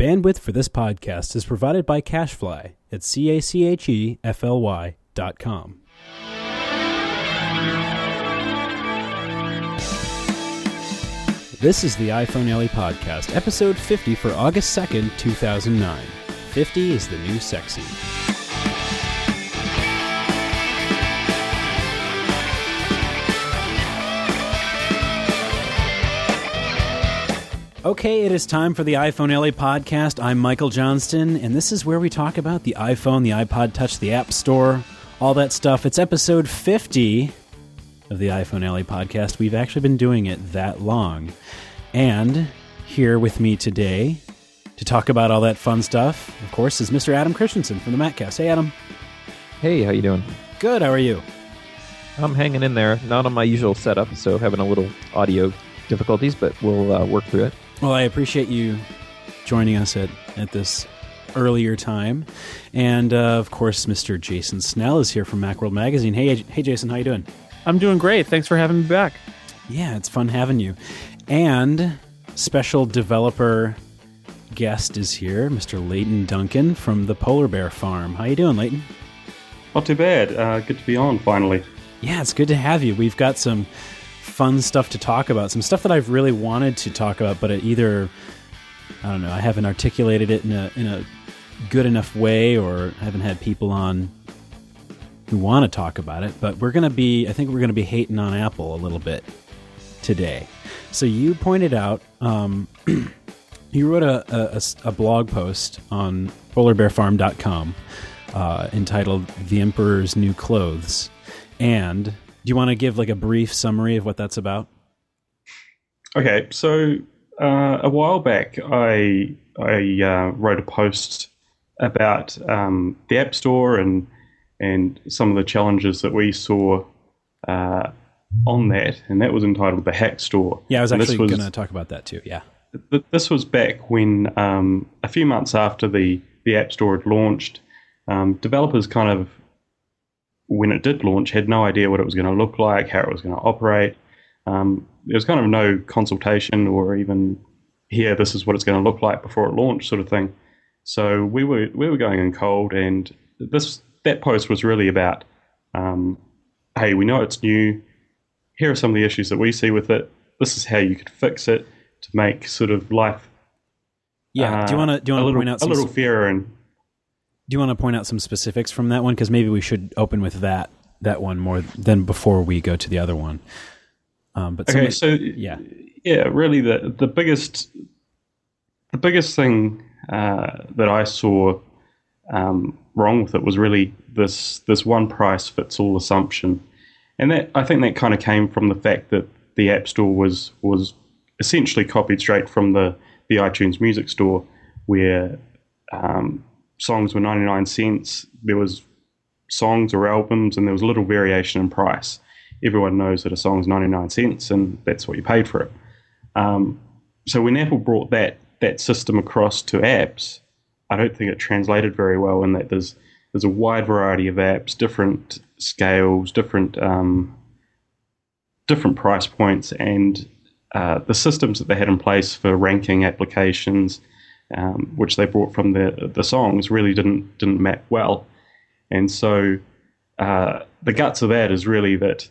Bandwidth for this podcast is provided by CacheFly at CACHEFLY.com. This is the iPhone Alley Podcast, episode 50 for August 2nd, 2009. 50 is the new sexy. Okay, it is time for the iPhone Alley Podcast. I'm Michael Johnston, and this is where we talk about the iPhone, the iPod Touch, the App Store, all that stuff. It's episode 50 of the iPhone Alley Podcast. We've actually been doing it that long. And here with me today to talk about all that fun stuff, of course, is Mr. Adam Christensen from the Maccast. Hey, Adam. Hey, how you doing? Good, how are you? I'm hanging in there. Not on my usual setup, so having a little audio difficulties, but we'll work through it. Well, I appreciate you joining us at this earlier time. And, of course, Mr. Jason Snell is here from Macworld Magazine. Hey, Jason, how you doing? I'm doing great. Thanks for having me back. Yeah, it's fun having you. And special developer guest is here, Mr. Leighton Duncan from the Polar Bear Farm. How you doing, Leighton? Not too bad. Good to be on, finally. Yeah, it's good to have you. We've got some fun stuff to talk about, some stuff that I've really wanted to talk about, but it either, I don't know, I haven't articulated it in a good enough way, or I haven't had people on who want to talk about it. But I think we're going to be hating on Apple a little bit today. So you pointed out, you wrote a blog post on polarbearfarm.com entitled "The Emperor's New Clothes," and do you want to give like a brief summary of what that's about? Okay, so a while back, I wrote a post about the App Store and some of the challenges that we saw on that, and that was entitled "The Hack Store." Yeah, I was actually going to talk about that too. Yeah, this was back when a few months after the App Store had launched, developers kind of, when it did launch, had no idea what it was going to look like, how it was going to operate. There was kind of no consultation or even, here, this is what it's going to look like before it launched, sort of thing. So we were going in cold, and that post was really about, hey, we know it's new. Here are some of the issues that we see with it. This is how you could fix it to make sort of life. Yeah. Do you want to point out a little fairer and. Do you want to point out some specifics from that one? Because maybe we should open with that one more than before we go to the other one. Really the biggest thing that I saw wrong with it was really this one price fits all assumption, and that I think that kind of came from the fact that the App Store was essentially copied straight from the iTunes Music Store, where songs were 99 cents. There was songs or albums, and there was a little variation in price. Everyone knows that a song's 99 cents, and that's what you paid for it. So when Apple brought that system across to apps, I don't think it translated very well, in that there's a wide variety of apps, different scales, different price points, and the systems that they had in place for ranking applications, which they brought from the songs, really didn't map well. And so the guts of that is really that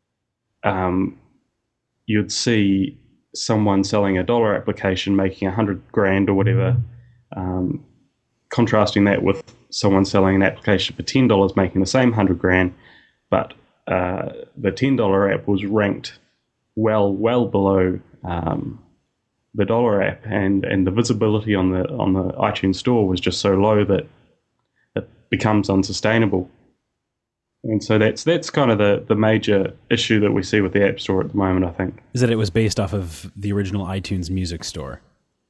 you'd see someone selling a $1 application making $100,000 or whatever, contrasting that with someone selling an application for $10 making the same $100,000, but the $10 app was ranked well below the $1 app, and the visibility on the iTunes Store was just so low that it becomes unsustainable. And so that's kind of the major issue that we see with the App Store at the moment, I think. Is that it was based off of the original iTunes Music Store?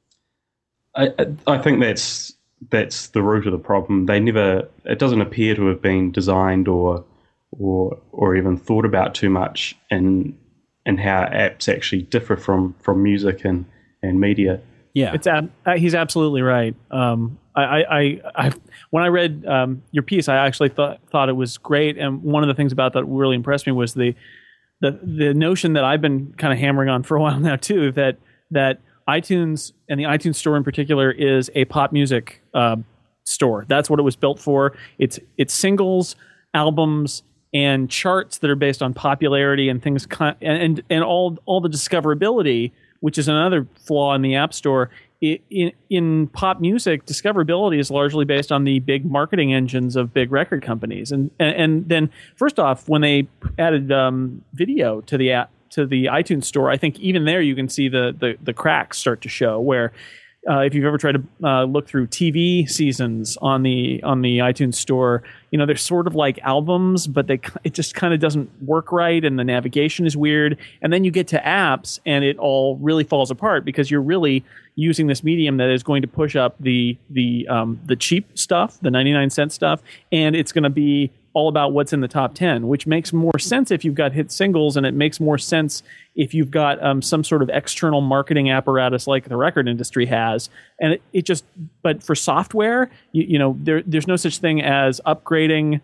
I think that's the root of the problem. It doesn't appear to have been designed or even thought about too much in how apps actually differ from music and media. Yeah, he's absolutely right. I when I read your piece, I actually thought it was great, and one of the things about that really impressed me was the notion that I've been kind of hammering on for a while now too, that iTunes and the iTunes Store in particular is a pop music store. That's what it was built for. It's singles, albums, and charts that are based on popularity and things, and all the discoverability, which is another flaw in the App Store. In pop music, discoverability is largely based on the big marketing engines of big record companies. And then first off, when they added video to the app, to the iTunes Store, I think even there you can see the cracks start to show. Where if you've ever tried to look through TV seasons on the iTunes Store, they're sort of like albums, but it just kind of doesn't work right, and the navigation is weird. And then you get to apps, and it all really falls apart because you're really using this medium that is going to push up the cheap stuff, the 99-cent stuff, and it's going to be all about what's in the top 10, which makes more sense if you've got hit singles, and it makes more sense if you've got some sort of external marketing apparatus like the record industry has. And but for software, there's no such thing as upgrading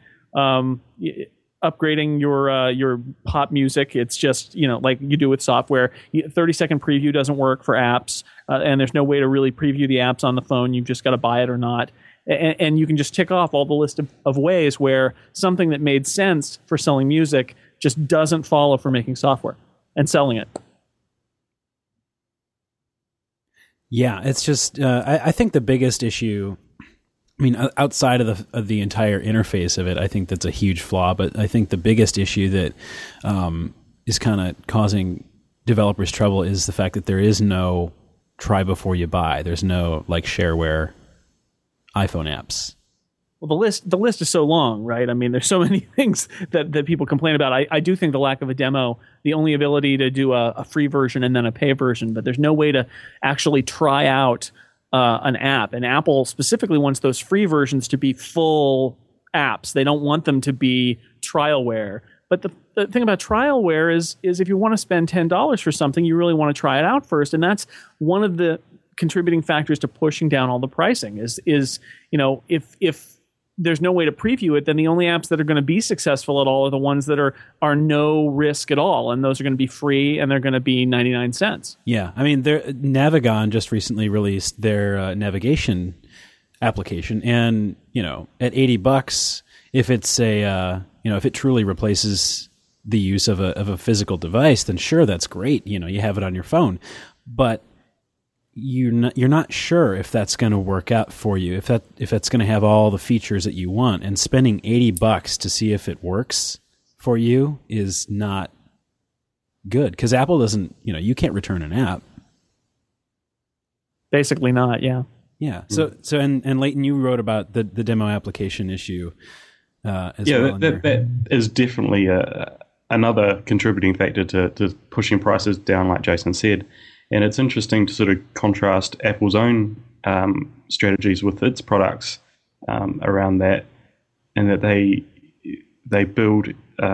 your pop music. It's just, like you do with software. 30-second preview doesn't work for apps, and there's no way to really preview the apps on the phone. You've just got to buy it or not. And you can just tick off all the list of ways where something that made sense for selling music just doesn't follow for making software and selling it. Yeah, it's just I think the biggest issue, outside of the entire interface of it, I think that's a huge flaw. But I think the biggest issue that is kind of causing developers trouble is the fact that there is no try before you buy. There's no shareware iPhone apps. Well, the list is so long, right? There's so many things that people complain about. I do think the lack of a demo, the only ability to do a free version and then a pay version, but there's no way to actually try out an app. And Apple specifically wants those free versions to be full apps. They don't want them to be trialware. But the thing about trialware is if you want to spend $10 for something, you really want to try it out first. And that's one of the contributing factors to pushing down all the pricing is if there's no way to preview it, then the only apps that are going to be successful at all are the ones that are no risk at all, and those are going to be free and they're going to be 99 cents. Yeah, Navigon just recently released their navigation application, and at $80, if it's if it truly replaces the use of a physical device, then sure, that's great. You have it on your phone, but you're not sure if that's going to work out for you, if that's going to have all the features that you want, and spending $80 to see if it works for you is not good, because Apple doesn't, you can't return an app. Basically not, yeah. Yeah. So and Leighton, you wrote about the demo application issue as well. Yeah, that is definitely another contributing factor to pushing prices down, like Jason said. And it's interesting to sort of contrast Apple's own strategies with its products around that, and that they build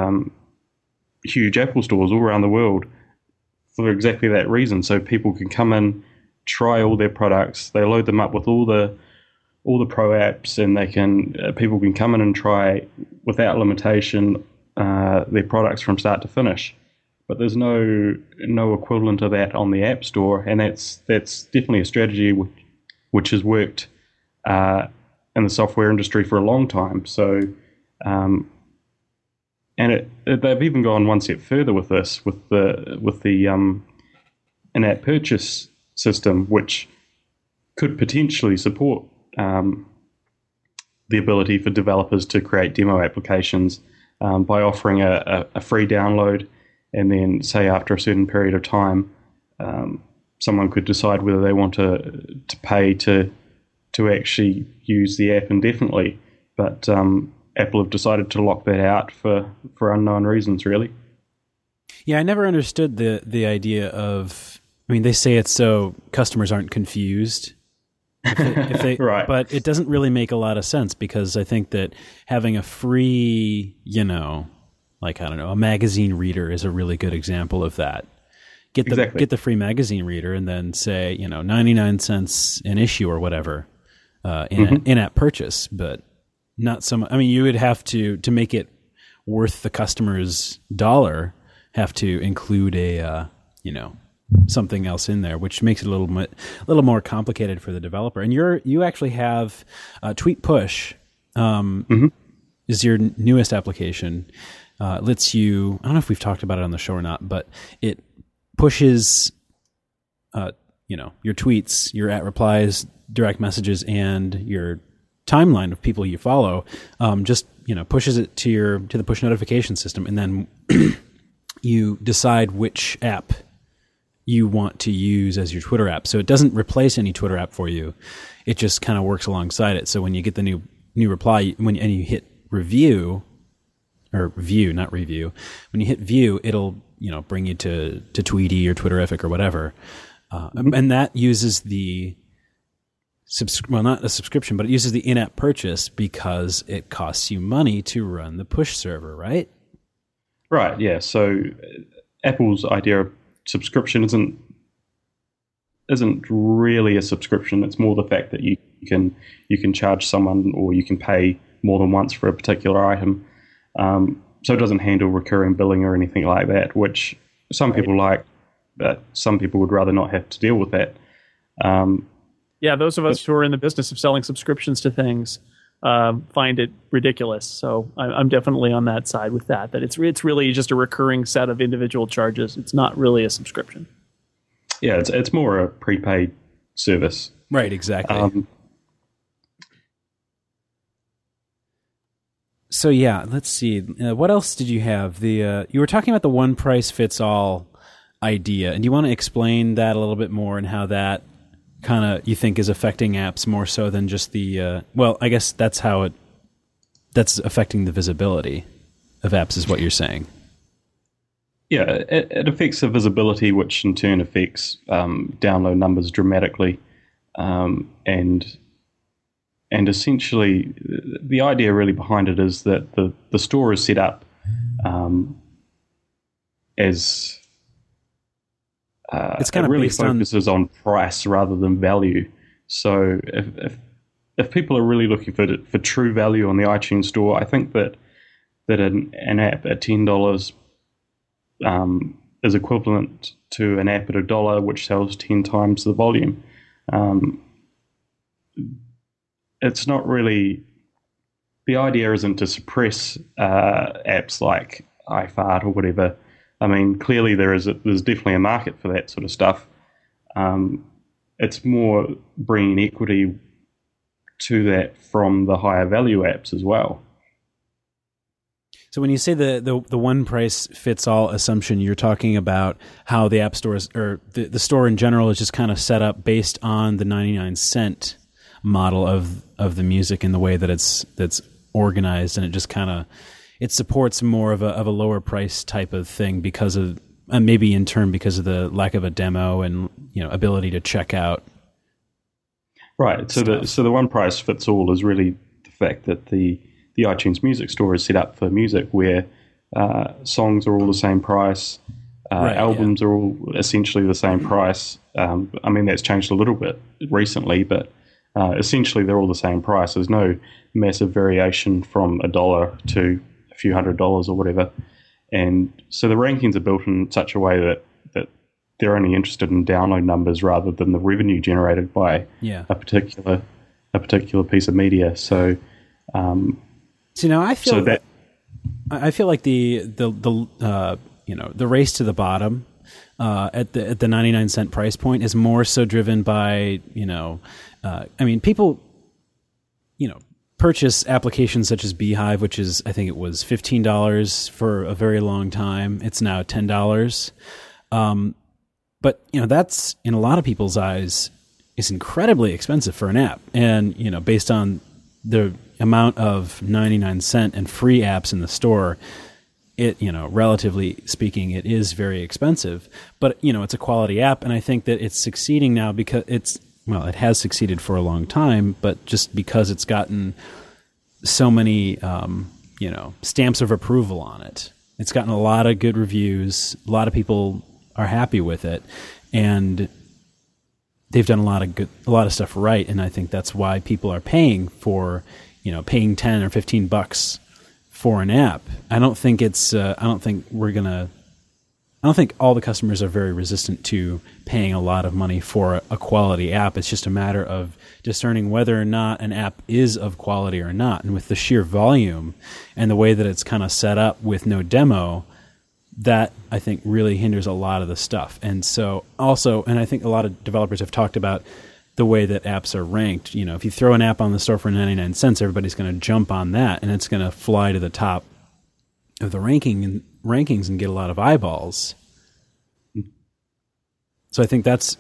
huge Apple stores all around the world for exactly that reason. So people can come in, try all their products. They load them up with all the pro apps, and people can come in and try without limitation their products from start to finish. But there's no equivalent of that on the App Store, and that's definitely a strategy which has worked in the software industry for a long time. So, and they've even gone one step further with this, with the in-app purchase system, which could potentially support the ability for developers to create demo applications by offering a free download. And then, say after a certain period of time, someone could decide whether they want to pay to actually use the app indefinitely. But Apple have decided to lock that out for unknown reasons, really. Yeah, I never understood the idea of. They say it's so customers aren't confused. If they, right. But it doesn't really make a lot of sense, because I think that having a free, a magazine reader is a really good example of that. Get the free magazine reader, and then say, 99 cents an issue or whatever in-app purchase, but not so much. You would have to make it worth the customer's dollar, have to include a something else in there, which makes it a little more complicated for the developer. And you actually have Tweet Push is your newest application. It lets you, I don't know if we've talked about it on the show or not, but it pushes your tweets, your @replies, direct messages, and your timeline of people you follow, just pushes it to the push notification system, and then you decide which app you want to use as your Twitter app. So it doesn't replace any Twitter app for you. It just kind of works alongside it. So when you get the new reply, and you hit review, or view, not review, when you hit view, it'll bring you to Tweety or Twitterific or whatever, and that uses not a subscription, but it uses the in-app purchase because it costs you money to run the push server, right? Right. Yeah. So Apple's idea of subscription isn't really a subscription. It's more the fact that you can charge someone, or you can pay more than once for a particular item. So it doesn't handle recurring billing or anything like that, which some people like, but some people would rather not have to deal with that. Those of us who are in the business of selling subscriptions to things find it ridiculous. So I'm definitely on that side with that it's really just a recurring set of individual charges. It's not really a subscription. Yeah, it's more a prepaid service. Right, exactly. So yeah, let's see. What else did you have? You were talking about the one price fits all idea, and do you want to explain that a little bit more and how that kind of you think is affecting apps more so than just the? Well, I guess that's affecting the visibility of apps, is what you're saying. Yeah, it affects the visibility, which in turn affects download numbers dramatically, and essentially the idea really behind it is that the store is set up as it's kind it of really based focuses on price rather than value. So if people are really looking for true value on the iTunes store, I think that an app at $10 is equivalent to an app at $1, which sells 10 times the volume. It's not really, the idea isn't to suppress apps like iFart or whatever. I mean, clearly there's definitely a market for that sort of stuff. It's more bringing equity to that from the higher value apps as well. So when you say the one price fits all assumption, you're talking about how the app stores, or the store in general, is just kind of set up based on the 99-cent model of the music and the way that that's organized, and it just kind of it supports more of a lower price type of thing because of maybe in turn because of the lack of a demo and ability to check out. Right. So the one price fits all is really the fact that the iTunes Music Store is set up for music, where songs are all the same price, albums are all essentially the same price. I mean, that's changed a little bit recently, but essentially they're all the same price. There's no massive variation from $1 to a few $100s or whatever. And so the rankings are built in such a way that they're only interested in download numbers rather than the revenue generated by a particular piece of media. So I feel like the race to the bottom at the 99-cent price point is more so driven by people purchase applications such as Beehive, which is, I think it was $15 for a very long time. It's now $10. But that's, in a lot of people's eyes, is incredibly expensive for an app. And based on the amount of 99-cent and free apps in the store, it, relatively speaking, it is very expensive. But it's a quality app, and I think that it's succeeding now because it has succeeded for a long time, but just because it's gotten so many stamps of approval on it. It's gotten a lot of good reviews. A lot of people are happy with it, and they've done a lot of stuff right. And I think that's why people are paying for, paying $10 or $15 for an app. I don't think we're gonna I don't think all the customers are very resistant to paying a lot of money for a quality app. It's just a matter of discerning whether or not an app is of quality or not. And with the sheer volume and the way that it's kind of set up with no demo, that I think really hinders a lot of the stuff. And so also, and I think a lot of developers have talked about the way that apps are ranked. You know, if you throw an app on the store for 99 cents, everybody's going to jump on that, and it's going to fly to the top of the rankings and get a lot of eyeballs. So I think that's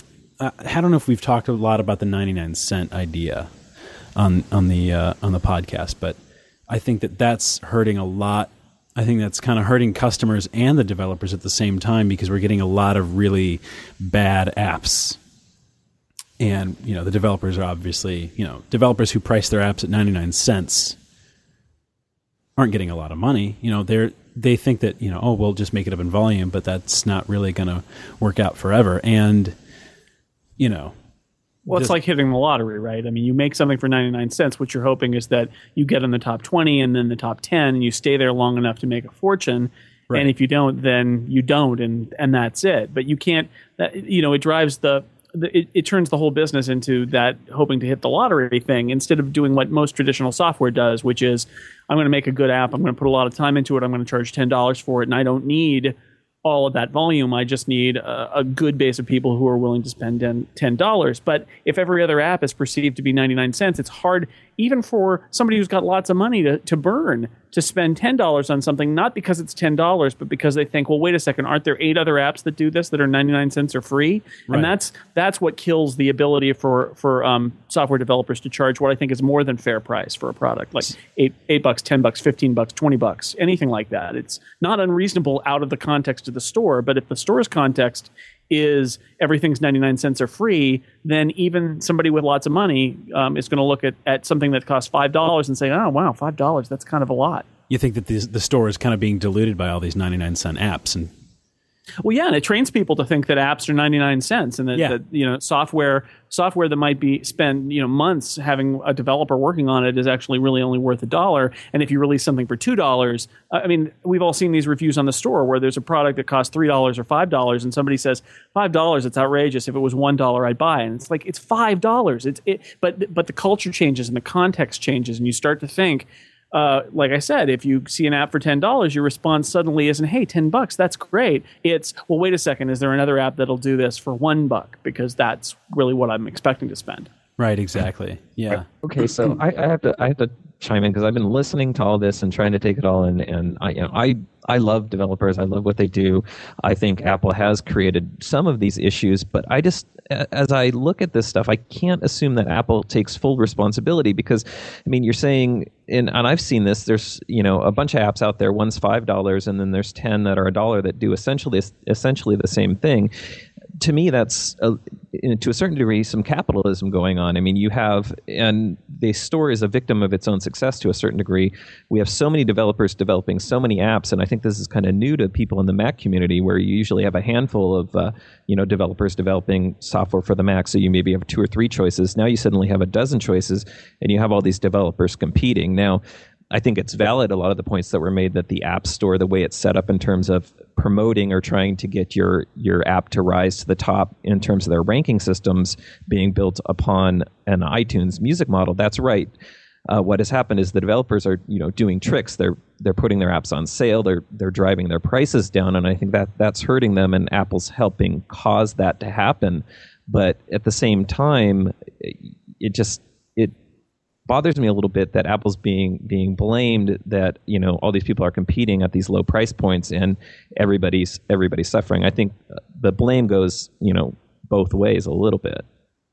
I don't know if we've talked a lot about the 99 cent idea on the podcast, but I think that's hurting a lot. I think that's kind of hurting customers and the developers at the same time, because we're getting a lot of really bad apps. And, you know, the developers are obviously, you know, developers who price their apps at 99 cents aren't getting a lot of money. You know, they think that, you know, oh, we'll just make it up in volume, but that's not really going to work out forever. And, you know, well, it's like hitting the lottery, right? I mean, you make something for 99 cents. What you're hoping is that you get in the top 20 and then the top 10, and you stay there long enough to make a fortune. Right. And if you don't, then you don't, and that's it. But you can't, you know, it drives it turns the whole business into that hoping to hit the lottery thing, instead of doing what most traditional software does, which is, I'm going to make a good app. I'm going to put a lot of time into it. I'm going to charge $10 for it. And I don't need all of that volume. I just need a good base of people who are willing to spend $10. But if every other app is perceived to be 99 cents, it's hard, even for somebody who's got lots of money to burn, to spend $10 on something, not because it's $10, but because they think, well, wait a second, aren't there 8 other apps that do this that are 99 cents or free? Right. And that's what kills the ability for software developers to charge what I think is more than fair price for a product, like $8, $10, $15, $20, anything like that. It's not unreasonable out of the context of the store, but if the store's context is everything's 99 cents or free, then even somebody with lots of money is going to look at something that costs $5 and say, oh, wow, $5, that's kind of a lot. You think that the store is kind of being diluted by all these 99 cent apps, and well, yeah, and it trains people to think that apps are 99 cents, and that you know, software that might be spend, you know, months having a developer working on it is actually really only worth $1. And if you release something for $2, I mean, we've all seen these reviews on the store where there's a product that costs $3 or $5, and somebody says $5, it's outrageous. If it was $1, I'd buy it. And it's like, it's $5. But the culture changes and the context changes, and you start to think. Like I said, if you see an app for $10, your response suddenly isn't, hey, $10, that's great. It's, well, wait a second, is there another app that'll do this for $1? Because that's really what I'm expecting to spend. Right, exactly. Yeah. Okay, so I have to chime in, because I've been listening to all this and trying to take it all in, and I love developers. I love what they do. I think Apple has created some of these issues, but I just, as I look at this stuff, I can't assume that Apple takes full responsibility, because, I mean, you're saying, and I've seen this, there's, you know, a bunch of apps out there, one's $5, and then there's 10 that are $1 that do essentially the same thing. To me, that's, to a certain degree, some capitalism going on. I mean, you have, and the store is a victim of its own success to a certain degree. We have so many developers developing so many apps, and I think this is kind of new to people in the Mac community, where you usually have a handful of developers developing software for the Mac, so you maybe have 2 or 3 choices. Now you suddenly have a dozen choices, and you have all these developers competing. Now, I think it's valid, a lot of the points that were made, that the App Store, the way it's set up in terms of promoting or trying to get your app to rise to the top in terms of their ranking systems being built upon an iTunes music model, that's right. What has happened is the developers are, you know, doing tricks. They're putting their apps on sale. They're driving their prices down, and I think that's hurting them, and Apple's helping cause that to happen. But at the same time, it bothers me a little bit that Apple's being blamed, that, you know, all these people are competing at these low price points and everybody's suffering. I think the blame goes, you know, both ways a little bit.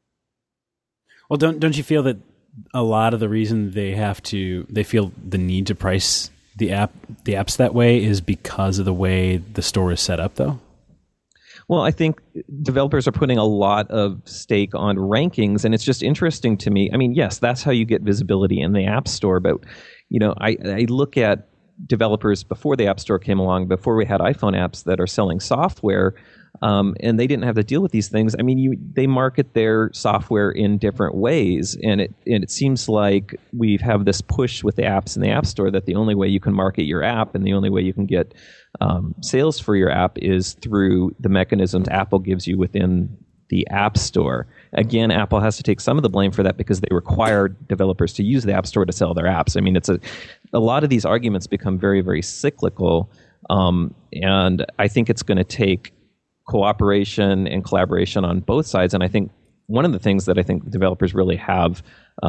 Well, don't you feel that a lot of the reason they feel the need to price the apps that way is because of the way the store is set up, though? Well, I think developers are putting a lot of stake on rankings, and it's just interesting to me. I mean, yes, that's how you get visibility in the App Store, but, you know, I look at developers before the App Store came along, before we had iPhone apps that are selling software. and they didn't have to deal with these things. I mean, they market their software in different ways, and it seems like we have this push with the apps in the App Store that the only way you can market your app and the only way you can get sales for your app is through the mechanisms Apple gives you within the App Store. Again, Apple has to take some of the blame for that because they require developers to use the App Store to sell their apps. I mean, a lot of these arguments become very, very cyclical, and I think it's going to take cooperation and collaboration on both sides. And I think one of the things that I think developers really have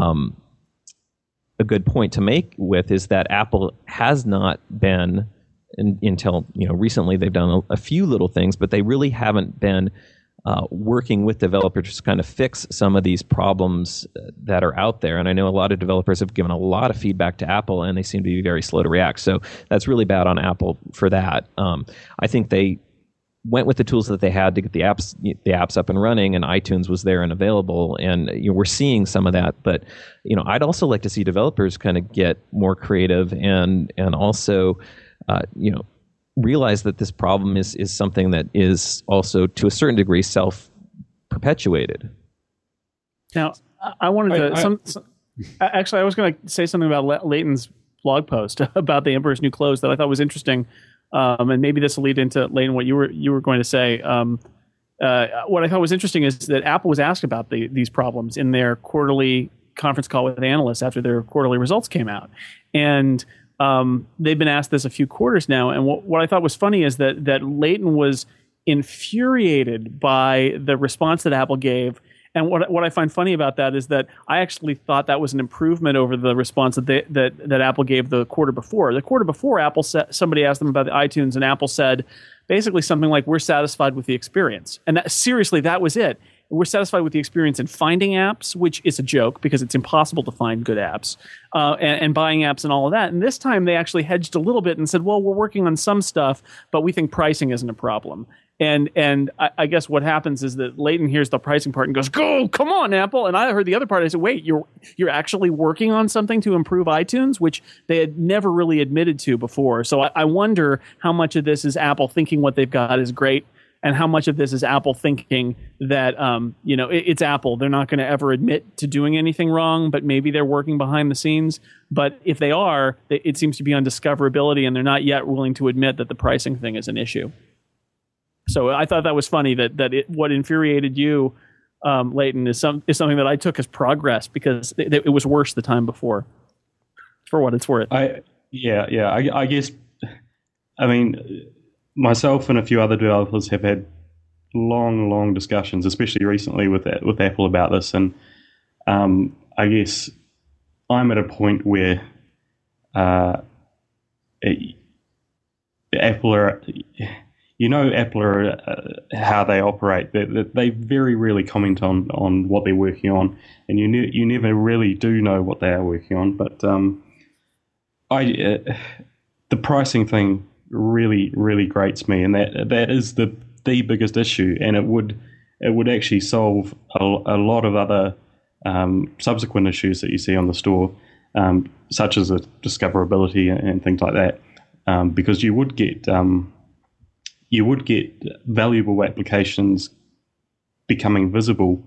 a good point to make with is that Apple has not been, until recently, they've done a few little things, but they really haven't been working with developers to kind of fix some of these problems that are out there. And I know a lot of developers have given a lot of feedback to Apple, and they seem to be very slow to react. So that's really bad on Apple for that. I think they went with the tools that they had to get the apps up and running, and iTunes was there and available. And we're seeing some of that. But I'd also like to see developers kind of get more creative and also realize that this problem is something that is also to a certain degree self-perpetuated. Now, I wanted to actually I was going to say something about Leighton's blog post about the Emperor's New Clothes that I thought was interesting, and maybe this will lead into, Leighton, what you were going to say. What I thought was interesting is that Apple was asked about these problems in their quarterly conference call with analysts after their quarterly results came out, and they've been asked this a few quarters now, and what I thought was funny is that Leighton was infuriated by the response that Apple gave. And what I find funny about that is that I actually thought that was an improvement over the response that Apple gave the quarter before. The quarter before, Apple somebody asked them about the iTunes, and Apple said basically something like, "We're satisfied with the experience," and that was it. We're satisfied with the experience in finding apps, which is a joke because it's impossible to find good apps, and buying apps and all of that. And this time they actually hedged a little bit and said, well, we're working on some stuff, but we think pricing isn't a problem. And I guess what happens is that Leighton hears the pricing part and goes, "Go, come on, Apple." And I heard the other part. I said, wait, you're actually working on something to improve iTunes, which they had never really admitted to before. So I wonder how much of this is Apple thinking what they've got is great, and how much of this is Apple thinking that, it's Apple. They're not going to ever admit to doing anything wrong, but maybe they're working behind the scenes. But if they are, it seems to be on discoverability, and they're not yet willing to admit that the pricing thing is an issue. So I thought that was funny that what infuriated you, Leighton, is something that I took as progress because it was worse the time before, for what it's worth. I guess, I mean, myself and a few other developers have had long discussions, especially recently with Apple about this, and I guess I'm at a point where Apple are, Apple are how they operate. They very rarely comment on what they're working on, and you never really do know what they are working on. But the pricing thing really grates me, and that is the biggest issue, and it would actually solve a lot of other subsequent issues that you see on the store, such as the discoverability and things like that, because you would get valuable applications becoming visible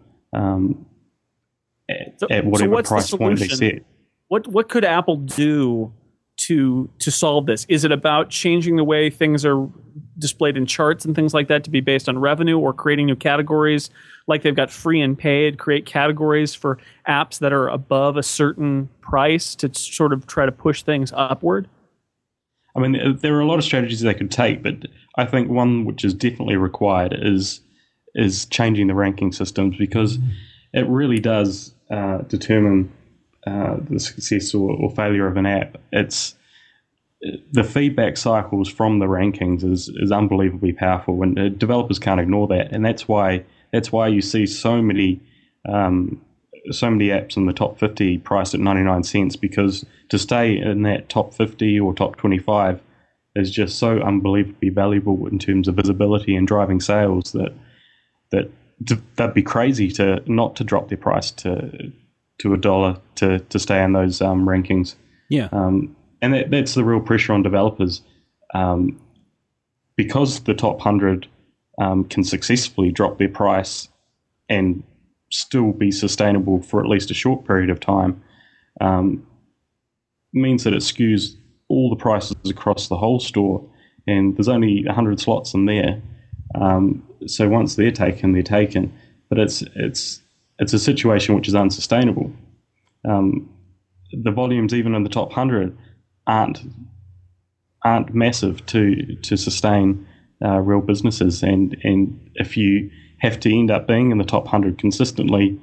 at whatever price point they set. What could Apple do to solve this? Is it about changing the way things are displayed in charts and things like that to be based on revenue, or creating new categories like they've got free and paid, create categories for apps that are above a certain price to sort of try to push things upward? I mean, there are a lot of strategies they could take, but I think one which is definitely required is changing the ranking systems, because it really does determine the success or failure of an app. It's the feedback cycles from the rankings is unbelievably powerful, and developers can't ignore that. And that's why you see so many apps in the top 50 priced at 99 cents, because to stay in that top 50 or top 25 is just so unbelievably valuable in terms of visibility and driving sales that they'd be crazy to not to drop their price to $1 to stay in those rankings. Yeah. And that's the real pressure on developers, because the top 100 can successfully drop their price and still be sustainable for at least a short period of time, means that it skews all the prices across the whole store, and there's only 100 slots in there. So once they're taken, they're taken. But it's a situation which is unsustainable. The volumes, even in the top 100, aren't massive to sustain real businesses. And if you have to end up being in the top 100 consistently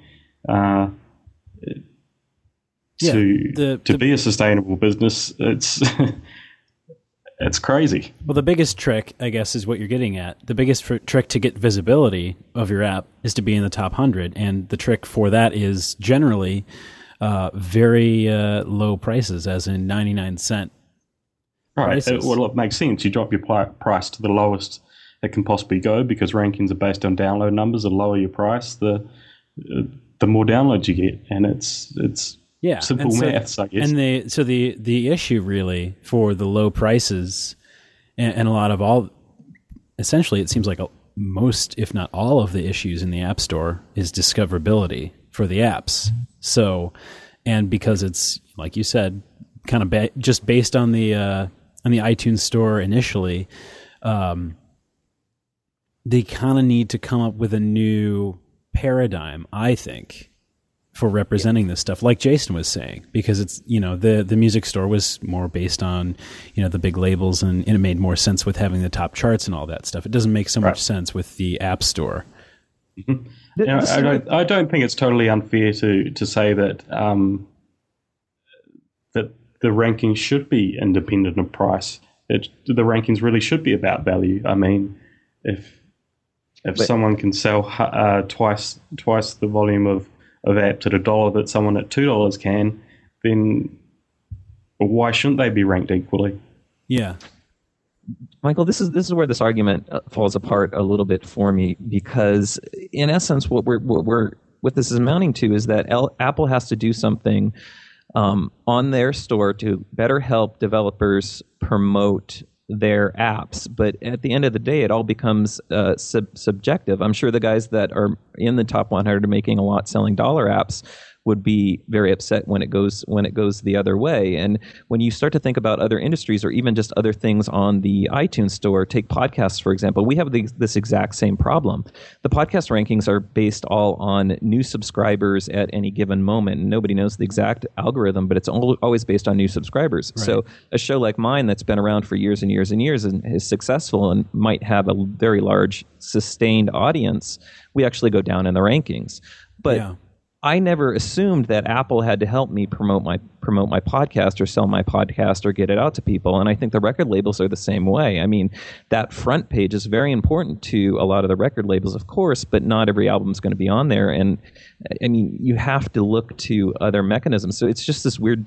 to be a sustainable business, it's it's crazy. Well, the biggest trick, I guess, is what you're getting at. The biggest trick to get visibility of your app is to be in the top 100, and the trick for that is generally very low prices, as in 99-cent prices. Well, it makes sense. You drop your price to the lowest it can possibly go, because rankings are based on download numbers. The lower your price, the more downloads you get, and it's simple maths, I guess. And the issue really for the low prices and a lot of essentially it seems like most, if not all, of the issues in the App Store is discoverability for the apps. So, and because it's, like you said, kind of just based on the iTunes Store initially, they kind of need to come up with a new paradigm, I think, for representing this stuff, like Jason was saying, because it's, the music store was more based on, the big labels, and it made more sense with having the top charts and all that stuff. It doesn't make so much sense with the App Store. Mm-hmm. I don't think it's totally unfair to say that that the rankings should be independent of price. The rankings really should be about value. I mean, if someone can sell twice the volume of apps at $1 that someone at $2 can, then why shouldn't they be ranked equally? Yeah. Michael, this is where this argument falls apart a little bit for me, because in essence, what this is amounting to is that Apple has to do something on their store to better help developers promote their apps. But at the end of the day, it all becomes subjective. I'm sure the guys that are in the top 100 making a lot selling dollar apps would be very upset when it goes the other way. And when you start to think about other industries, or even just other things on the iTunes Store, take podcasts, for example, we have this exact same problem. The podcast rankings are based all on new subscribers at any given moment. And nobody knows the exact algorithm, but it's always based on new subscribers. Right. So a show like mine that's been around for years and years and years and is successful and might have a very large sustained audience, we actually go down in the rankings. But yeah. I never assumed that Apple had to help me promote my podcast or sell my podcast or get it out to people. And I think the record labels are the same way. I mean, that front page is very important to a lot of the record labels, of course, but not every album is going to be on there. And I mean, you have to look to other mechanisms. So it's just this weird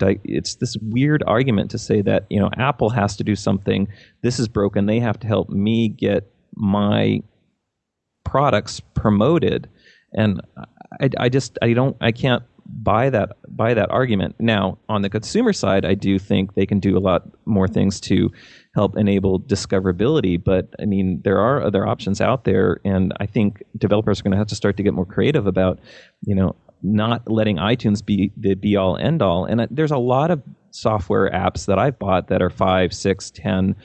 argument to say that, Apple has to do something. This is broken. They have to help me get my products promoted. And I can't buy that argument. Now, on the consumer side, I do think they can do a lot more things to help enable discoverability. But I mean, there are other options out there, and I think developers are going to have to start to get more creative about, not letting iTunes be the be all end all. And there's a lot of software apps that I've bought that are $5, $6, $10,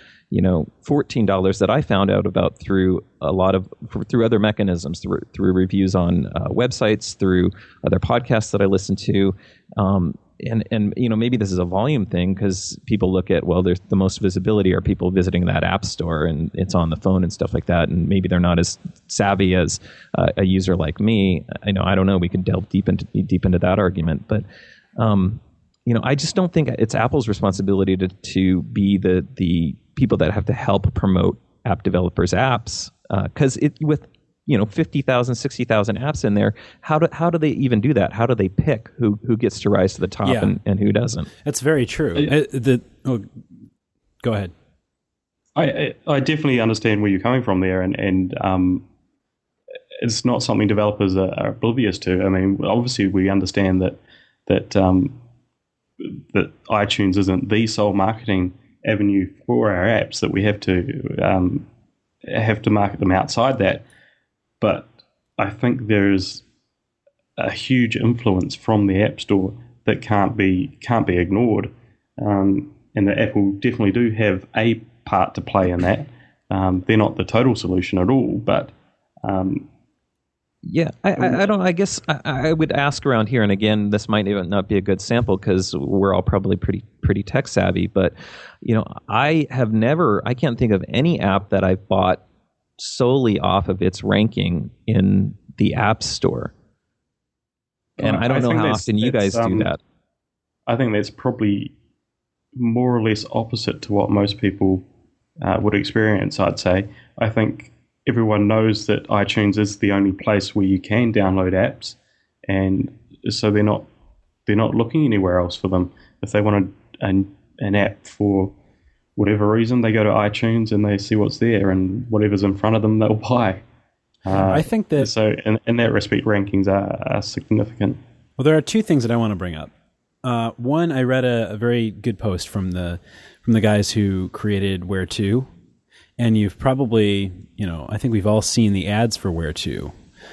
$14 that I found out about through other mechanisms, through reviews on websites, through other podcasts that I listen to, and maybe this is a volume thing, because people look at, well, there's the most visibility are people visiting that app store and it's on the phone and stuff like that, and maybe they're not as savvy as a user like me. I don't know. We could delve deep into that argument, but. I just don't think it's Apple's responsibility to be the people that have to help promote app developers' apps, because with 50,000, 60,000 apps in there, how do they even do that? How do they pick who gets to rise to the top and who doesn't? That's very true. Go ahead. I definitely understand where you're coming from there, and it's not something developers are oblivious to. I mean, obviously we understand that iTunes isn't the sole marketing avenue for our apps, that we have to have to market them outside that. But I think there's a huge influence from the App Store that can't be ignored, and that Apple definitely do have a part to play in that. They're not the total solution at all, but yeah, I don't. I guess I would ask around here, and again, this might even not be a good sample because we're all probably pretty tech savvy. But I can't think of any app that I've bought solely off of its ranking in the App Store. And I don't know how often you guys do that. I think that's probably more or less opposite to what most people would experience, I'd say. I think everyone knows that iTunes is the only place where you can download apps, and so they're not looking anywhere else for them. If they want an app for whatever reason, they go to iTunes and they see what's there, and whatever's in front of them, they'll buy. I think that... So in that respect, rankings are significant. Well, there are two things that I want to bring up. One, I read a very good post from the guys who created Where2, and you've probably, I think we've all seen the ads for Where2.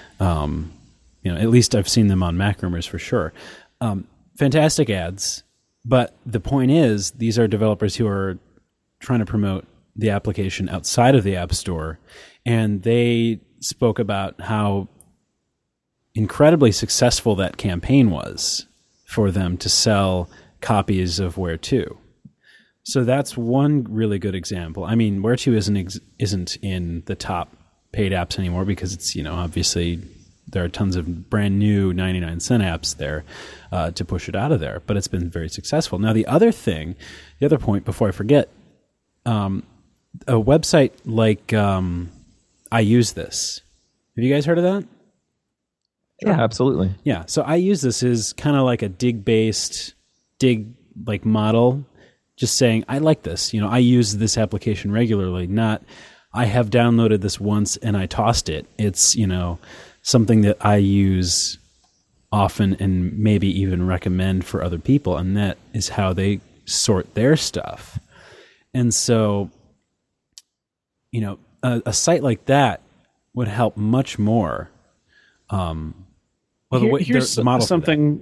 At least I've seen them on Mac Rumors for sure. Fantastic ads, but the point is, these are developers who are trying to promote the application outside of the App Store, and they spoke about how incredibly successful that campaign was for them to sell copies of Where2. So that's one really good example. I mean, Where2 isn't in the top paid apps anymore because it's, obviously there are tons of brand new 99-cent apps there to push it out of there, but it's been very successful. Now, the other point before I forget, a website like I Use This. Have you guys heard of that? Yeah, absolutely. Yeah, so I Use This is kind of like a dig-based model, just saying, I like this. I use this application regularly, not I have downloaded this once and I tossed it. It's, something that I use often and maybe even recommend for other people, and that is how they sort their stuff. And so, a site like that would help much more. Here's something,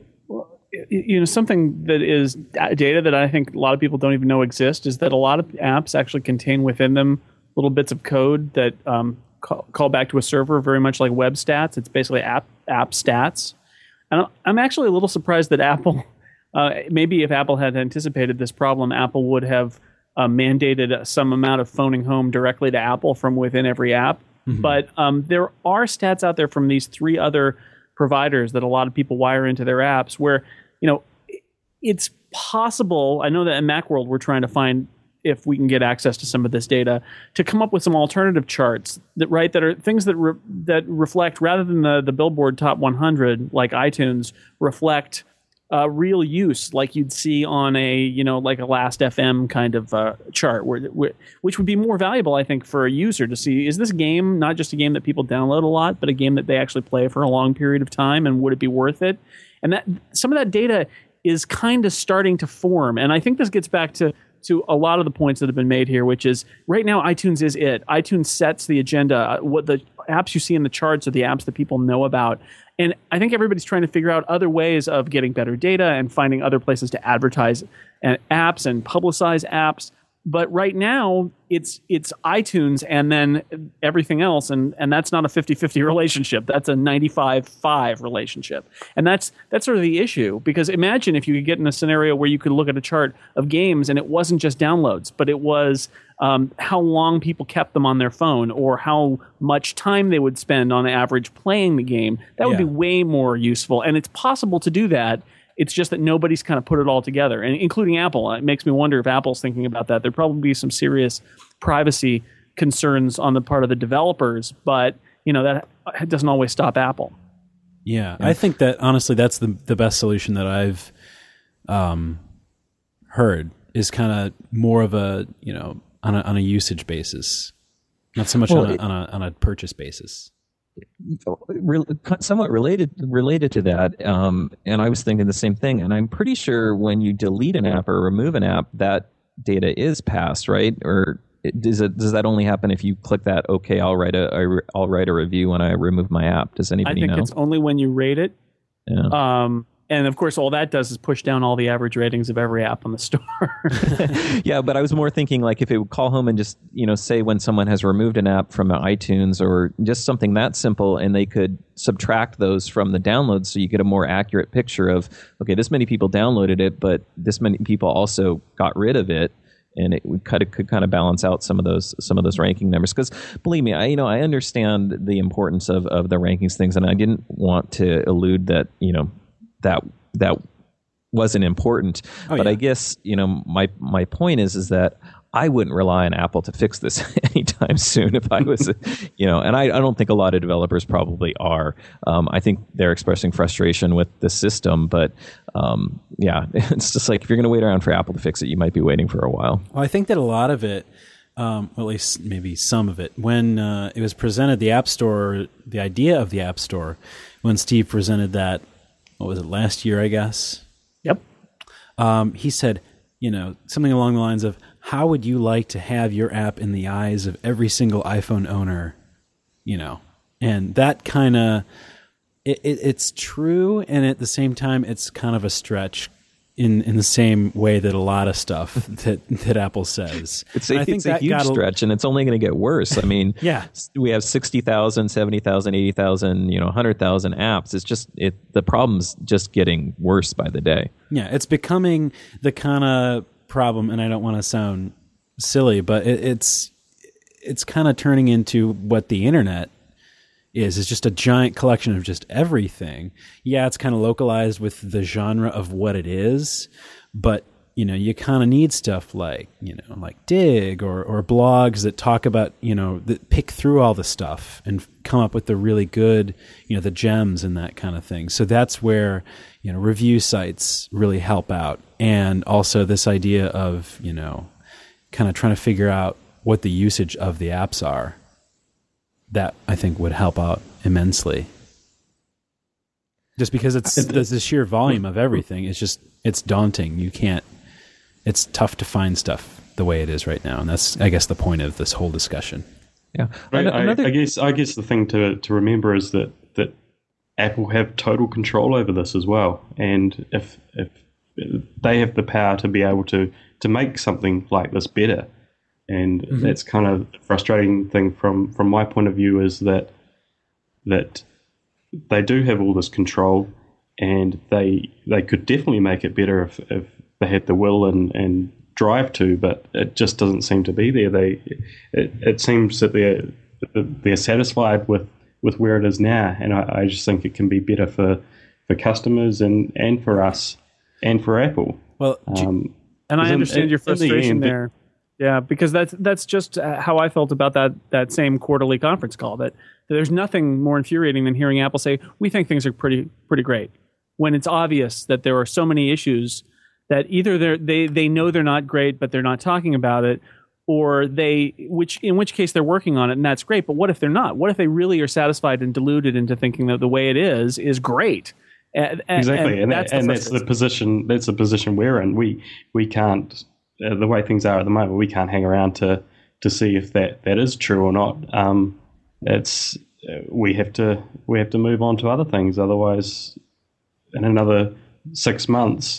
something that is data that I think a lot of people don't even know exists, is that a lot of apps actually contain within them little bits of code that call back to a server, very much like web stats. It's basically app stats. And I'm actually a little surprised that Apple, maybe if Apple had anticipated this problem, Apple would have mandated some amount of phoning home directly to Apple from within every app. Mm-hmm. But there are stats out there from these three other providers that a lot of people wire into their apps where, it's possible. I know that in Macworld we're trying to find if we can get access to some of this data to come up with some alternative charts that are things that reflect, rather than the Billboard Top 100 like iTunes, reflect real use like you'd see on a like a Last FM kind of chart, which would be more valuable, I think, for a user to see, is this game not just a game that people download a lot, but a game that they actually play for a long period of time, and would it be worth it? And that some of that data is kind of starting to form, and I think this gets back to a lot of the points that have been made here, which is right now iTunes is it. iTunes sets the agenda. What the apps you see in the charts are the apps that people know about. And I think everybody's trying to figure out other ways of getting better data and finding other places to advertise apps and publicize apps. But right now, it's iTunes and then everything else, and that's not a 50-50 relationship. That's a 95-5 relationship. And that's sort of the issue, because imagine if you could get in a scenario where you could look at a chart of games and it wasn't just downloads, but it was how long people kept them on their phone or how much time they would spend on average playing the game. That would be way more useful, and it's possible to do that. It's just that nobody's kind of put it all together, and including Apple. It makes me wonder if Apple's thinking about that. There'd probably be some serious privacy concerns on the part of the developers, but that doesn't always stop Apple. Yeah, I think that honestly, that's the best solution that I've heard, is kind of more of a on a usage basis, not so much on a purchase basis. Somewhat related to that, and I was thinking the same thing, and I'm pretty sure when you delete an app or remove an app, that data is passed, right? Or does that only happen if you click that? Okay, I'll write a review when I remove my app. Does anybody know? I think it's only when you rate it. Yeah. And of course, all that does is push down all the average ratings of every app on the store. Yeah, but I was more thinking like if it would call home and just, say when someone has removed an app from iTunes or just something that simple, and they could subtract those from the downloads so you get a more accurate picture of, okay, this many people downloaded it, but this many people also got rid of it. And it could kind of balance out some of those ranking numbers. Because believe me, I understand the importance of the rankings things, and I didn't want to elude that that wasn't important. But I guess my point is that I wouldn't rely on Apple to fix this anytime soon if I was, and I don't think a lot of developers probably are. I think they're expressing frustration with the system, but it's just like if you're going to wait around for Apple to fix it, you might be waiting for a while. Well, I think that a lot of it, at least maybe some of it, when it was presented, the App Store, the idea of the App Store, when Steve presented that, what was it, last year, I guess? Yep. He said, something along the lines of, how would you like to have your app in the eyes of every single iPhone owner? And that kind of, it's true, and at the same time, it's kind of a stretch in the same way that a lot of stuff that Apple says. It's a huge stretch, and it's only going to get worse. I mean, yeah, we have 60,000, 70,000, 80,000, 100,000 apps. It's just the problem's just getting worse by the day. Yeah, it's becoming the kind of problem, and I don't want to sound silly, but it's kind of turning into what the internet is just a giant collection of just everything. Yeah, it's kind of localized with the genre of what it is, but you kind of need stuff like like Dig or blogs that talk about that pick through all the stuff and come up with the really good the gems and that kind of thing. So that's where review sites really help out, and also this idea of kind of trying to figure out what the usage of the apps are. That I think would help out immensely. Just because it's the sheer volume of everything. It's daunting. It's tough to find stuff the way it is right now. And that's, I guess, the point of this whole discussion. Yeah. I guess the thing to remember is that Apple have total control over this as well. And if they have the power to be able to make something like this better. And that's kind of the frustrating thing from my point of view, is that they do have all this control, and they could definitely make it better if they had the will and drive to, but it just doesn't seem to be there. It seems that they're satisfied with where it is now, and I just think it can be better for customers and for us and for Apple. Well, and I understand your frustration there. Yeah, because that's just how I felt about that same quarterly conference call. That there's nothing more infuriating than hearing Apple say, "We think things are pretty great," when it's obvious that there are so many issues that either they know they're not great, but they're not talking about it, or in which case they're working on it, and that's great. But what if they're not? What if they really are satisfied and deluded into thinking that the way it is great? Exactly, and that's the position. That's the position we're in. We can't. The way things are at the moment, we can't hang around to see if that is true or not. We have to move on to other things. Otherwise, in another 6 months,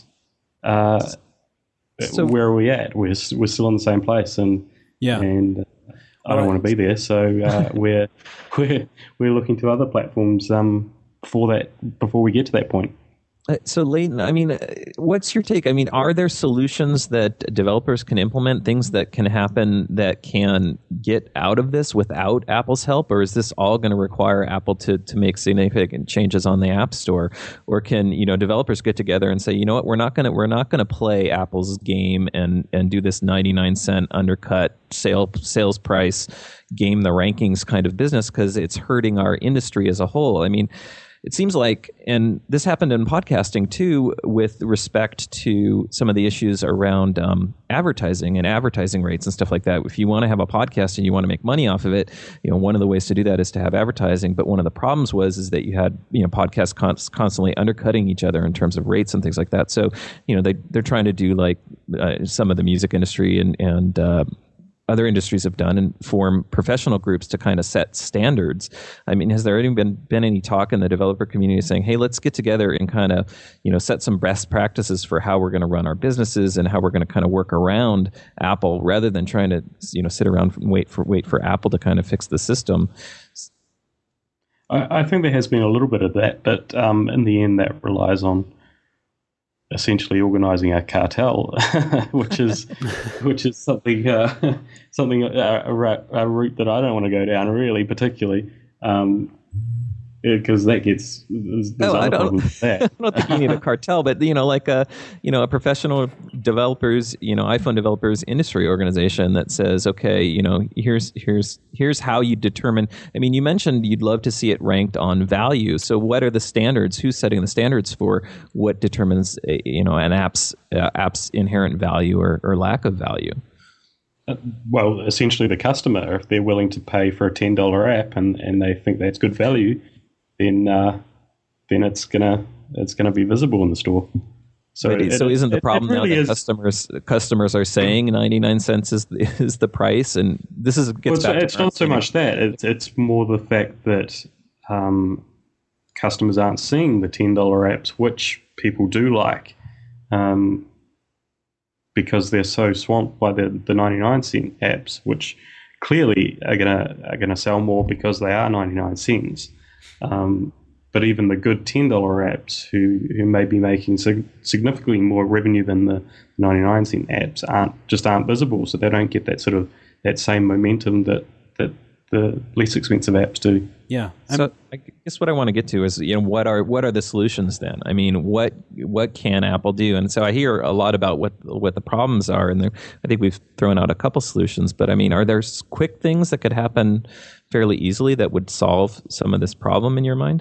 so where are we at? We're still in the same place, and I don't want to be there. So we're looking to other platforms before we get to that point. So, Leighton, I mean, what's your take? I mean, are there solutions that developers can implement, things that can happen that can get out of this without Apple's help? Or is this all going to require Apple to make significant changes on the App Store? Or can, developers get together and say, you know what, we're not going to play Apple's game and do this 99-cent undercut sales price, game the rankings kind of business, because it's hurting our industry as a whole. I mean, it seems like, and this happened in podcasting too, with respect to some of the issues around advertising and advertising rates and stuff like that. If you want to have a podcast and you want to make money off of it, one of the ways to do that is to have advertising. But one of the problems is that you had podcasts constantly undercutting each other in terms of rates and things like that. So they're trying to do like some of the music industry and other industries have done and form professional groups to kind of set standards. I mean, has there already been any talk in the developer community saying, hey, let's get together and kind of, set some best practices for how we're going to run our businesses and how we're going to kind of work around Apple rather than trying to, sit around and wait for Apple to kind of fix the system? I think there has been a little bit of that, but in the end, that relies on essentially organising a cartel, which is something a route that I don't want to go down really, particularly because that gets there's other problems with that. I don't think you need a cartel, but like a professional developers, iPhone developers industry organization that says, okay, here's how you determine. I mean, you mentioned you'd love to see it ranked on value. So what are the standards? Who's setting the standards for what determines an app's inherent value or lack of value? Well, essentially the customer, if they're willing to pay for a $10 app and they think that's good value, then it's gonna be visible in the store. So isn't the problem now that customers are saying 99 cents is the price, and this gets back to it's not so much that it's more the fact that customers aren't seeing the $10 apps, which people do like, because they're so swamped by the 99-cent apps, which clearly are gonna sell more because they are 99 cents. But even the good $10 apps who may be making significantly more revenue than the 99-cent apps aren't visible, so they don't get that same momentum that the less expensive apps do. Yeah. So I guess what I want to get to is what are the solutions then? I mean, what can Apple do? And so I hear a lot about what the problems are, and I think we've thrown out a couple solutions. But I mean, are there quick things that could happen fairly easily that would solve some of this problem in your mind?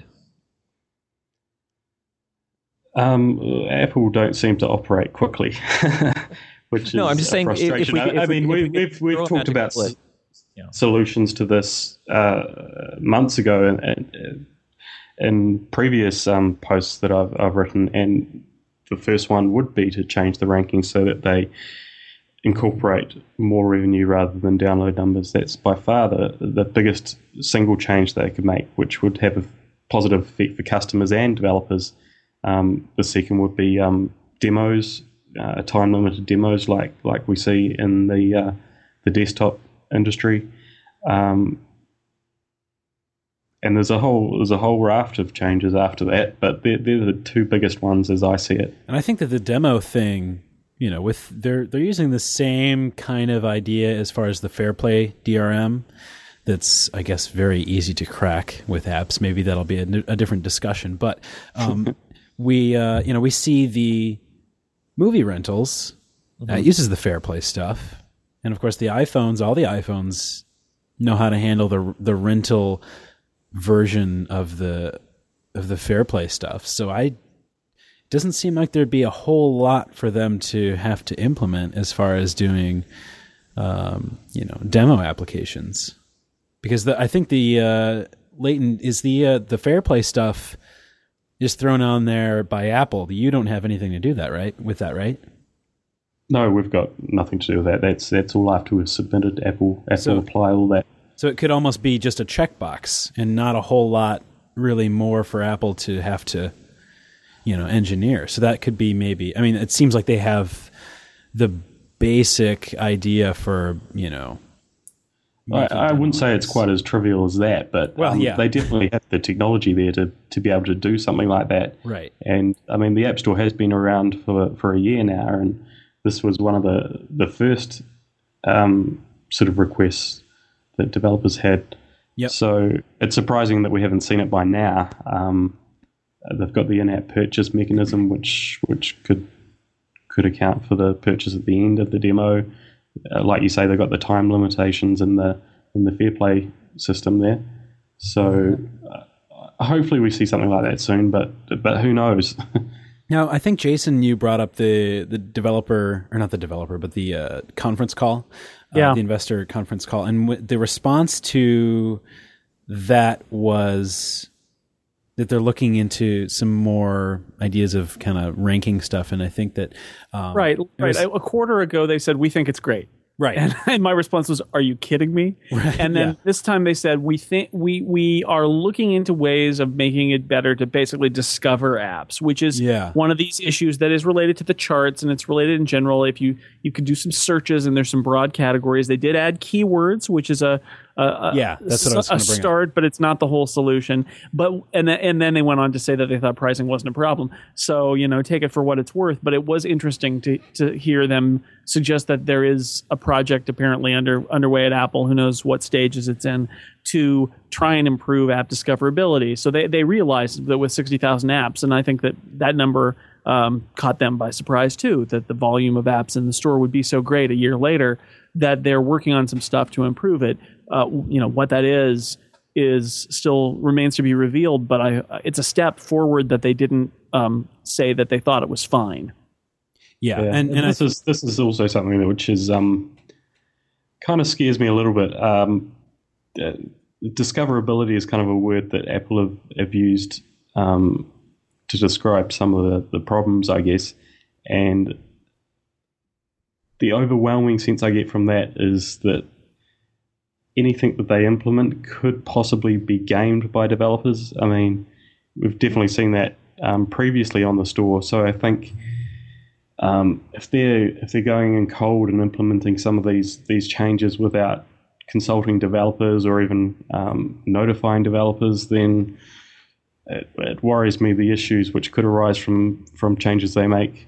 Apple don't seem to operate quickly, which is I'm just saying. We've talked about solutions to this months ago and in previous posts that I've written, and the first one would be to change the rankings so that they incorporate more revenue rather than download numbers. That's by far the biggest single change they could make, which would have a positive effect for customers and developers. The second would be demos, time-limited demos like we see in the desktop industry, and there's a whole raft of changes after that, but they're the two biggest ones as I see it. And I think that the demo thing, they're using the same kind of idea as far as the FairPlay DRM. That's, I guess, very easy to crack with apps. Maybe that'll be a different discussion, but we see the movie rentals uses the FairPlay stuff. And of course, all the iPhones know how to handle the rental version of the FairPlay stuff. So it doesn't seem like there'd be a whole lot for them to have to implement as far as doing, demo applications. Because I think the latent is the FairPlay stuff is thrown on there by Apple. You don't have anything to do with that, right? No, we've got nothing to do with that. That's all after we've submitted. Apple apply all that. So it could almost be just a checkbox and not a whole lot really more for Apple to have to, engineer. So that could be maybe. I mean, it seems like they have the basic idea for, I wouldn't say it's quite as trivial as that, but they definitely have the technology there to be able to do something like that. Right. And I mean, the App Store has been around for a year now, and this was one of the first sort of requests that developers had. Yep. So it's surprising that we haven't seen it by now. They've got the in-app purchase mechanism, which could account for the purchase at the end of the demo. Like you say, they've got the time limitations in the FairPlay system there. So hopefully we see something like that soon, but who knows? Now, I think, Jason, you brought up the developer, or not the developer, but the conference call, the investor conference call. And the response to that was that they're looking into some more ideas of kind of ranking stuff. And I think that... Right. A quarter ago, they said, we think it's great. Right. And my response was, "Are you kidding me?" Right. And then Yeah. this time they said, "We think we are looking into ways of making it better to basically discover apps," which is one of these issues that is related to the charts, and it's related in general. If you could do some searches, and there's some broad categories. They did add keywords, which is that's what I was going to bring start, but it's not the whole solution. But and then they went on to say that they thought pricing wasn't a problem. So take it for what it's worth. But it was interesting to hear them suggest that there is a project apparently underway at Apple. Who knows what stages it's in, to try and improve app discoverability. So they realized that with 60,000 apps, and I think that number caught them by surprise too, that the volume of apps in the store would be so great a year later, that they're working on some stuff to improve it. What that is still remains to be revealed, but it's a step forward that they didn't say that they thought it was fine. Yeah. And this is also something which is kind of scares me a little bit. Discoverability is kind of a word that Apple have used to describe some of the problems, I guess. And the overwhelming sense I get from that is that anything that they implement could possibly be gamed by developers. I mean, we've definitely seen that previously on the store. So I think if they're going in cold and implementing some of these changes without consulting developers or even notifying developers, then it worries me the issues which could arise from changes they make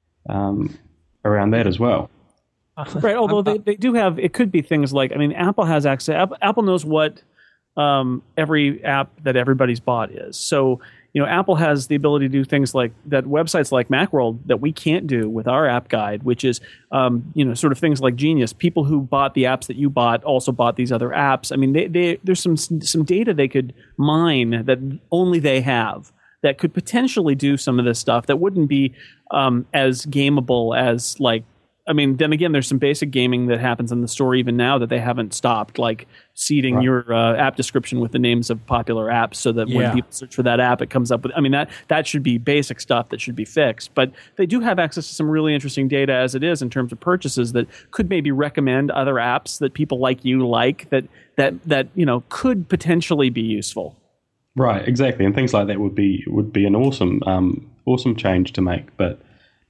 around that as well. Right, although they do have, it could be things like, Apple has access, Apple knows what every app that everybody's bought is. So, Apple has the ability to do things like that, websites like Macworld that we can't do with our app guide, which is, sort of things like Genius. People who bought the apps that you bought also bought these other apps. There's some data they could mine that only they have that could potentially do some of this stuff that wouldn't be as gameable as then again, there's some basic gaming that happens in the store even now that they haven't stopped, like seeding your app description with the names of popular apps so that when people search for that app, it comes up with, that should be basic stuff that should be fixed. But they do have access to some really interesting data as it is in terms of purchases that could maybe recommend other apps that people like you like that could potentially be useful. Right, exactly. And things like that would be an awesome change to make. But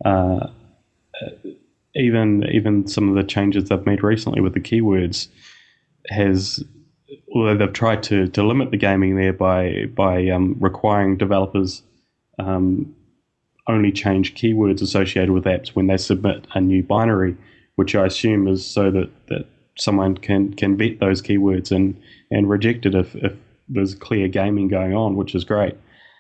even some of the changes they've made recently with the keywords although they've tried to limit the gaming there by requiring developers only change keywords associated with apps when they submit a new binary, which I assume is so that someone can vet those keywords and reject it if there's clear gaming going on, which is great.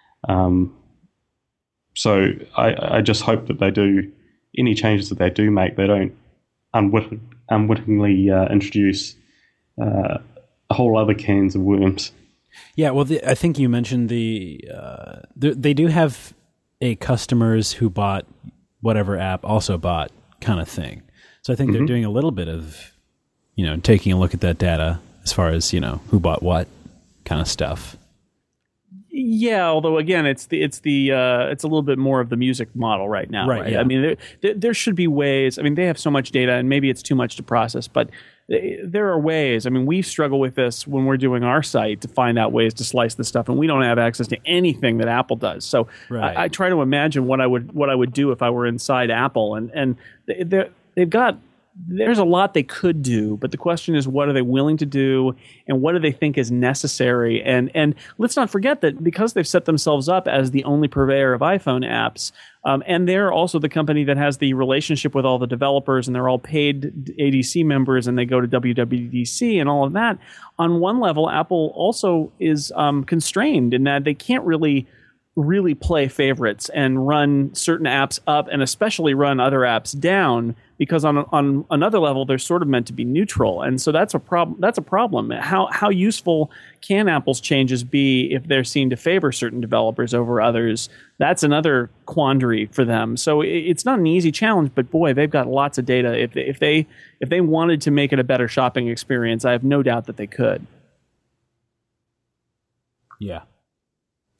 So I just hope that they do any changes that they do make, they don't unwittingly introduce a whole other cans of worms. Yeah, well, I think you mentioned they do have a customers who bought whatever app also bought kind of thing. So I think they're doing a little bit of, taking a look at that data as far as, who bought what kind of stuff. Yeah, although again, it's a little bit more of the music model right now. Right. Yeah. There should be ways. They have so much data, and maybe it's too much to process, but there are ways. We struggle with this when we're doing our site to find out ways to slice the stuff, and we don't have access to anything that Apple does. So I try to imagine what I would do if I were inside Apple, and they've got. There's a lot they could do, but the question is, what are they willing to do, and what do they think is necessary? And let's not forget that because they've set themselves up as the only purveyor of iPhone apps, and they're also the company that has the relationship with all the developers, and they're all paid ADC members, and they go to WWDC and all of that. On one level, Apple also is constrained in that they can't really play favorites and run certain apps up, and especially run other apps down, because on another level they're sort of meant to be neutral, and so that's a problem. How useful can Apple's changes be if they're seen to favor certain developers over others? That's another quandary for them. So it's not an easy challenge, but boy, they've got lots of data. If they wanted to make it a better shopping experience, I have no doubt that they could. Yeah.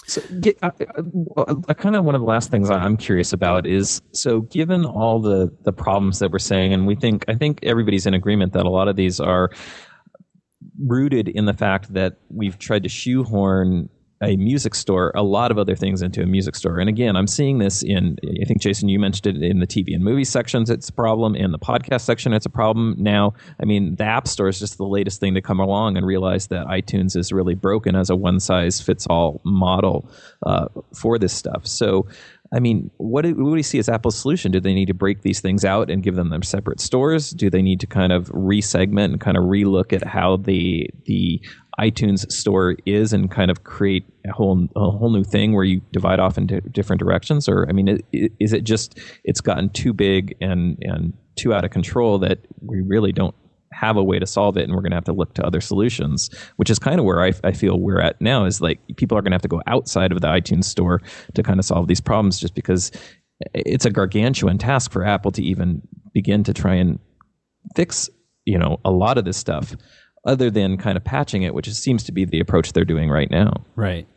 So, kind of one of the last things I'm curious about is, so given all the problems that we're saying, and I think everybody's in agreement that a lot of these are rooted in the fact that we've tried to shoehorn a music store, a lot of other things into a music store. And again, I'm seeing this I think, Jason, you mentioned it in the TV and movie sections, it's a problem. In the podcast section, it's a problem. Now, I mean, the App Store is just the latest thing to come along and realize that iTunes is really broken as a one-size-fits-all model for this stuff. So, I mean, what do we see as Apple's solution? Do they need to break these things out and give them their separate stores? Do they need to kind of resegment and kind of relook at how the iTunes store is and kind of create a whole new thing where you divide off into different directions? Or, I mean, is it just it's gotten too big and too out of control that we really don't have a way to solve it, and we're going to have to look to other solutions, which is kind of where I feel we're at now, is like people are going to have to go outside of the iTunes store to kind of solve these problems, just because it's a gargantuan task for Apple to even begin to try and fix, a lot of this stuff, other than kind of patching it, which seems to be the approach they're doing right now. Right.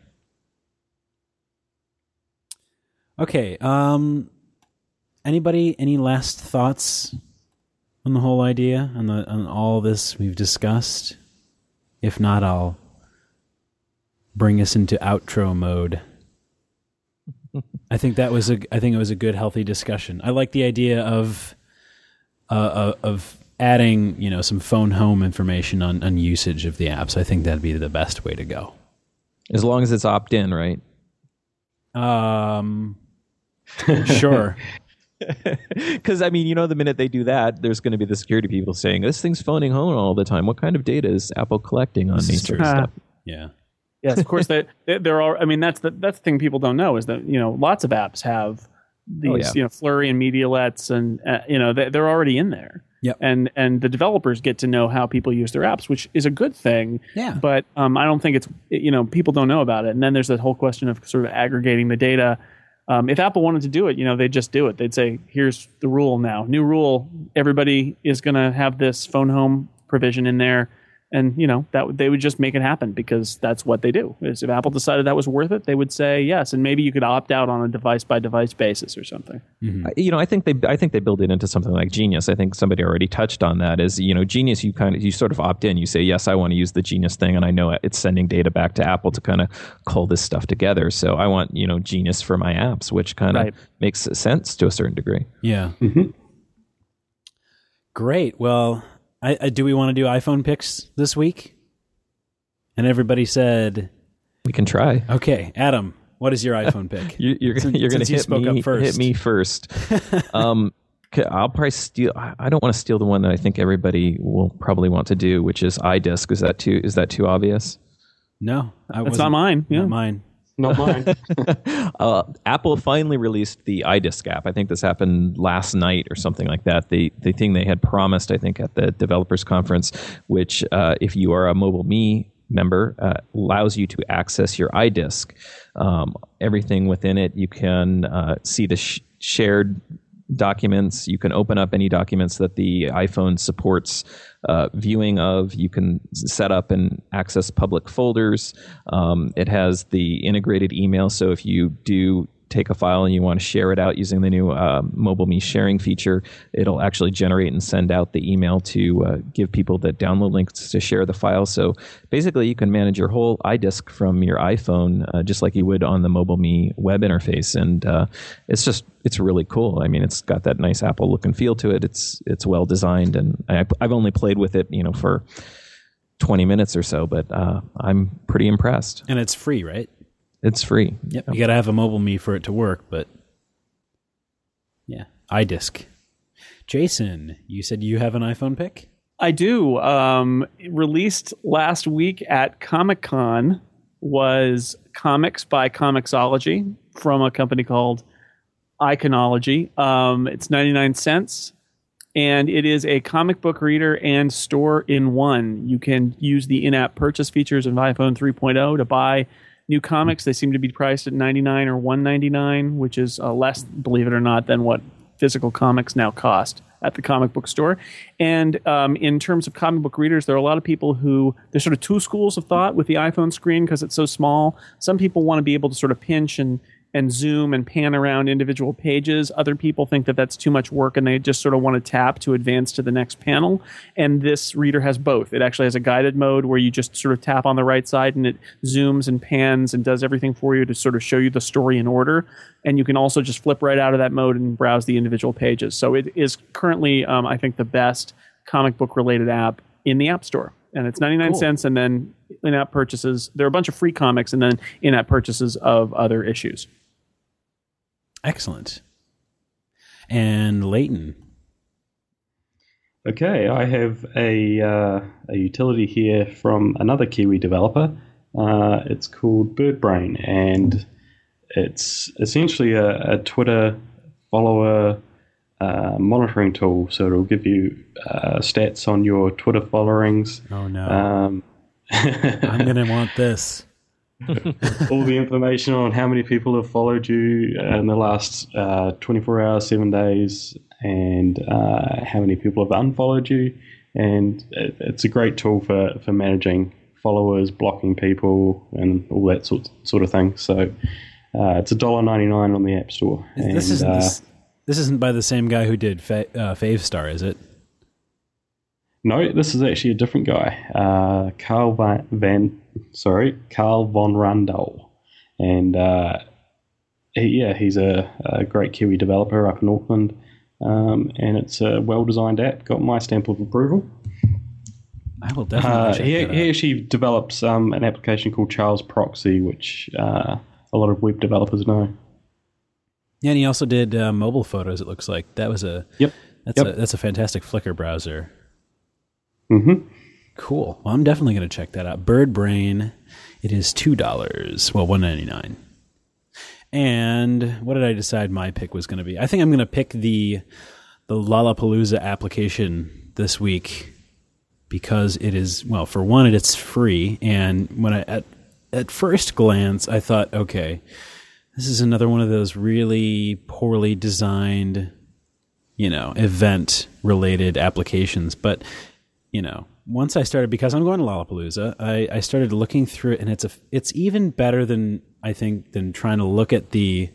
Okay. Anybody, any last thoughts on the whole idea, on all this we've discussed? If not, I'll bring us into outro mode. I think it was a good, healthy discussion. I like the idea of adding, some phone home information on usage of the apps. I think that'd be the best way to go. As long as it's opt-in, right? Sure. Because, I mean, the minute they do that, there's going to be the security people saying, this thing's phoning home all the time. What kind of data is Apple collecting on these sort of stuff? Yeah. Yes, of course. They're all. I mean, that's the thing people don't know is that lots of apps have these Flurry and Medialets, and they're already in there. Yep. And the developers get to know how people use their apps, which is a good thing. Yeah. But I don't think it's people don't know about it. And then there's that whole question of sort of aggregating the data. If Apple wanted to do it, they'd just do it. They'd say, here's the rule now. New rule, everybody is going to have this phone home provision in there. And, that they would just make it happen because that's what they do. If Apple decided that was worth it, they would say yes. And maybe you could opt out on a device-by-device basis or something. Mm-hmm. I think they build it into something like Genius. I think somebody already touched on that. Is Genius, you sort of opt in. You say, yes, I want to use the Genius thing, and I know it's sending data back to Apple to kind of cull this stuff together. So I want Genius for my apps, which kind of makes sense to a certain degree. Yeah. Mm-hmm. Great. Well, do we want to do iPhone picks this week? And everybody said we can try. Okay, Adam, what is your iPhone pick? you're going to hit me first. I'll probably steal. I don't want to steal the one that I think everybody will probably want to do, which is iDisk. Is that too obvious? No, it's not mine. Yeah. Not mine. Not mine. Apple finally released the iDisk app. I think this happened last night or something like that. The thing they had promised, I think, at the developers conference, which if you are a MobileMe member, allows you to access your iDisk. Everything within it, you can see the shared documents. You can open up any documents that the iPhone supports viewing of. You can set up and access public folders. It has the integrated email, so if you do take a file and you want to share it out using the new MobileMe sharing feature, it'll actually generate and send out the email to give people the download links to share the file. So basically, you can manage your whole iDisk from your iPhone just like you would on the MobileMe web interface, and it's really cool. I mean, it's got that nice Apple look and feel to it. It's well designed, and I've only played with it, for 20 minutes or so, but I'm pretty impressed. And it's free, right? It's free. Yep. You got to have a MobileMe for it to work, but yeah, iDisk. Jason, you said you have an iPhone pick? I do. Released last week at Comic-Con was Comics by Comixology from a company called Iconology. It's 99 cents. And it is a comic book reader and store in one. You can use the in-app purchase features of iPhone 3.0 to buy new comics. They seem to be priced at $99 or $199, which is less, believe it or not, than what physical comics now cost. at the comic book store. And in terms of comic book readers, there are a lot of people who, there's sort of two schools of thought with the iPhone screen because it's so small. Some people want to be able to sort of pinch and zoom and pan around individual pages. Other people think that that's too much work and they just sort of want to tap to advance to the next panel. And this reader has both. It actually has a guided mode where you just sort of tap on the right side and it zooms and pans and does everything for you to sort of show you the story in order. And you can also just flip right out of that mode and browse the individual pages. So it is currently, I think, the best comic book related app in the App Store. And it's 99 cents, and then in-app purchases. There are a bunch of free comics and then in-app purchases of other issues. Excellent. And Leighton. Okay, I have a utility here from another Kiwi developer. It's called BirdBrain, and it's essentially a Twitter follower monitoring tool. So it'll give you stats on your Twitter followings. Oh no! I'm gonna want this. All the information on how many people have followed you in the last 24 hours, 7 days, and how many people have unfollowed you. And it's a great tool for managing followers, blocking people, and all that sort of thing. So it's $1.99 on the App Store. This isn't by the same guy who did Favestar, is it? No, this is actually a different guy, Carl von Rundel, and he's a great Kiwi developer up in Auckland, and it's a well-designed app. Got my stamp of approval. I will definitely check that out. He actually developed an application called Charles Proxy, which a lot of web developers know. Yeah, and he also did mobile photos. It looks like that was that's a fantastic Flickr browser. Mm-hmm. Cool. Well, I'm definitely going to check that out. BirdBrain. It is $2. Well, $1.99. And what did I decide my pick was going to be? I think I'm going to pick the Lollapalooza application this week because it is, well, for one, it's free. And when at first glance, I thought, okay, this is another one of those really poorly designed, event-related applications. But, once I started, because I'm going to Lollapalooza, I started looking through it, and it's even better than trying to look at the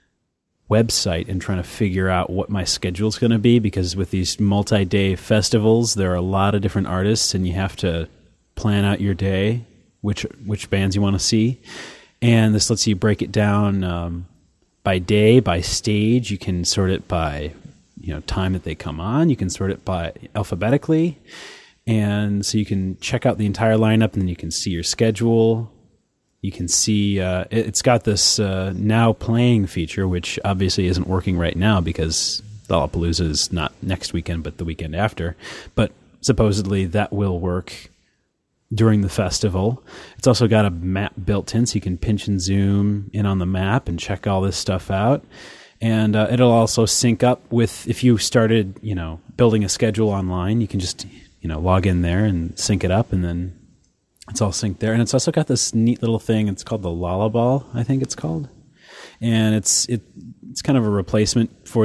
website and trying to figure out what my schedule is going to be, because with these multi-day festivals, there are a lot of different artists, and you have to plan out your day, which bands you want to see. And this lets you break it down by day, by stage. You can sort it by time that they come on. You can sort it by alphabetically. And so you can check out the entire lineup, and then you can see your schedule. You can see it's got this now playing feature, which obviously isn't working right now because Lollapalooza is not next weekend, but the weekend after. But supposedly that will work during the festival. It's also got a map built in, so you can pinch and zoom in on the map and check all this stuff out. And it'll also sync up with, if you started, building a schedule online, you can just log in there and sync it up, and then it's all synced there. And it's also got this neat little thing. It's called the Lollaball, I think it's called. And it's kind of a replacement for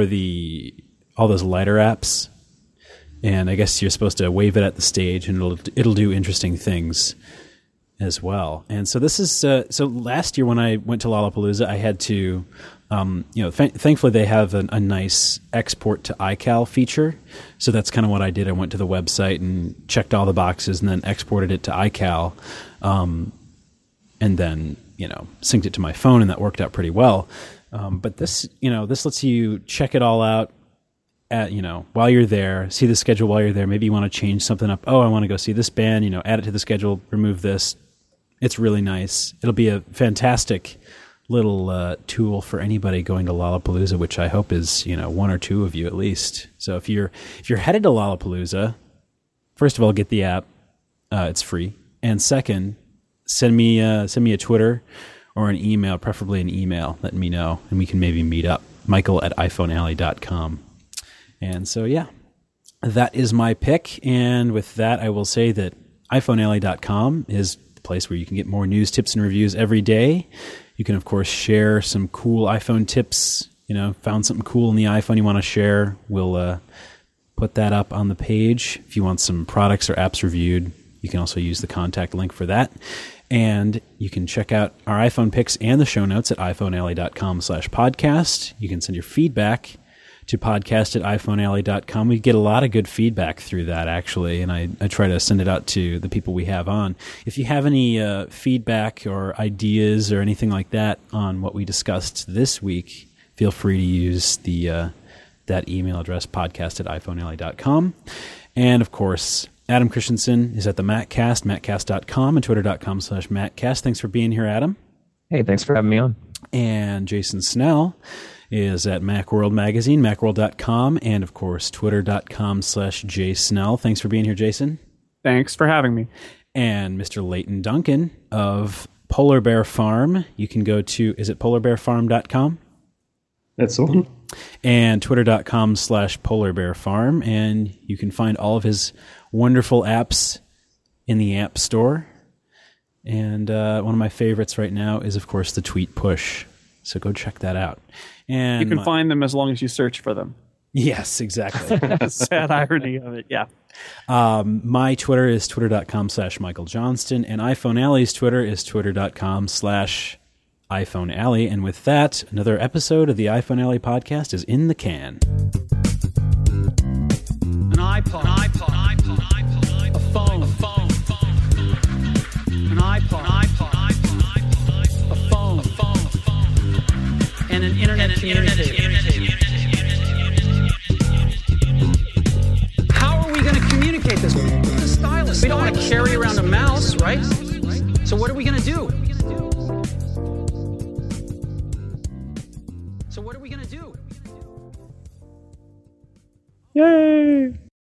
all those lighter apps. And I guess you're supposed to wave it at the stage, and it'll do interesting things as well. And so this is so last year when I went to Lollapalooza, I had to thankfully they have a nice export to iCal feature. So that's kind of what I did. I went to the website and checked all the boxes and then exported it to iCal, and then, synced it to my phone, and that worked out pretty well. But this lets you check it all out at, while you're there, see the schedule while you're there. Maybe you want to change something up. Oh, I want to go see this band, add it to the schedule, remove this. It's really nice. It'll be a fantastic little tool for anybody going to Lollapalooza, which I hope is one or two of you at least. So if you're headed to Lollapalooza, first of all, get the app. It's free, and second, send me a Twitter or an email, preferably an email, letting me know, and we can maybe meet up. Michael@iphonealley.com. And so that is my pick. And with that, I will say that iPhonealley.com is the place where you can get more news, tips, and reviews every day. You can, of course, share some cool iPhone tips. Found something cool in the iPhone you want to share. We'll put that up on the page. If you want some products or apps reviewed, you can also use the contact link for that. And you can check out our iPhone picks and the show notes at iphonealley.com/podcast. You can send your feedback to podcast@iphonealley.com. We get a lot of good feedback through that, actually, and I try to send it out to the people we have on. If you have any feedback or ideas or anything like that on what we discussed this week, feel free to use that email address, podcast@iphonealley.com. And, of course, Adam Christensen is at the MacCast, maccast.com, and twitter.com/MacCast. Thanks for being here, Adam. Hey, thanks for having me on. And Jason Snell is at Macworld Magazine, macworld.com, and, of course, twitter.com/jsnell. Thanks for being here, Jason. Thanks for having me. And Mr. Leighton Duncan of Polar Bear Farm. You can go to, is it polarbearfarm.com? That's the one. And twitter.com/polarbearfarm. And you can find all of his wonderful apps in the App Store. And one of my favorites right now is, of course, the Tweet Push. So go check that out. And you can find them as long as you search for them. Yes, exactly. Sad irony of it, yeah. My Twitter is twitter.com/Michael Johnston, and iPhone Alley's Twitter is twitter.com/iPhone Alley. And with that, another episode of the iPhone Alley podcast is in the can. An iPod, a phone, an iPod, a phone, and an internet communicator. How are we going to communicate this? The stylus. We don't want to carry around a mouse, right? So what are we going to do? Yay!